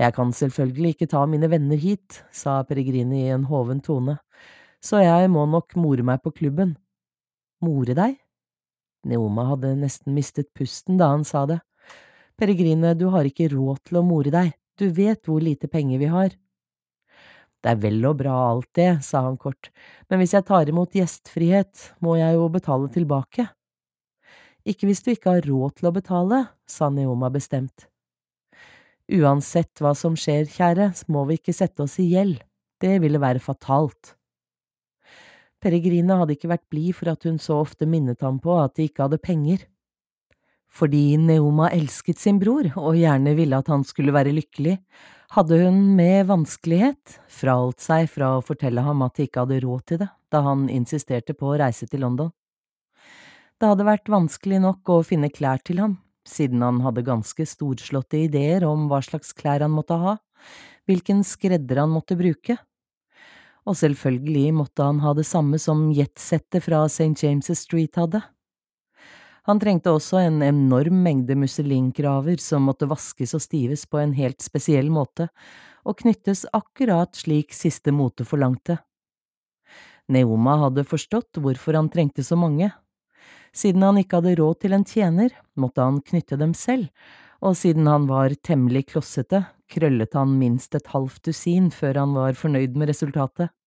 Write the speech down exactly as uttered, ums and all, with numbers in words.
Jeg kan selvfølgelig ikke ta mine venner hit, sa Peregrini i en hoven tone, så jeg må nok more meg på klubben. More deg? Neoma hadde nesten mistet pusten da han sa det. Peregrine, du har ikke råd til å more deg, du vet hvor lite penger vi har. Det er vel og bra alt det, sa han kort, men hvis jeg tar imot gjestfrihet, må jeg jo betale tilbake. Ikke hvis du ikke har råd til å betale, sa Neoma bestemt. Uansett hva som skjer, kjære, må vi ikke sette oss i gjeld. Det ville være fatalt. Peregrine hadde ikke vært blid for at hun så ofte minnet ham på at de ikke hadde penger. Fordi Neoma elsket sin bror og gjerne ville at han skulle være lykkelig, hadde hun med vanskelighet fraholdt seg fra å fortelle ham at de ikke hadde råd til det, da han insisterte på å reise til London. Det hadde vært vanskelig nok å finne klær til ham, siden han hadde ganske storslåtte ideer om hva slags klær han måtte ha, hvilken skredder han måtte bruke. Og selvfølgelig måtte han ha det samme som jetsettet fra Saint James' Street hadde. Han trengte også en enorm mengde musselinkraver som måtte vaskes og stives på en helt spesiell måte, og knyttes akkurat slik siste mote forlangte. Neoma hadde forstått hvorfor han trengte så mange. Siden han ikke hadde råd til en tjener, måtte han knytte dem selv, og siden han var temmelig klossete, krøllet han minst et halvt dusin før han var fornøyd med resultatet.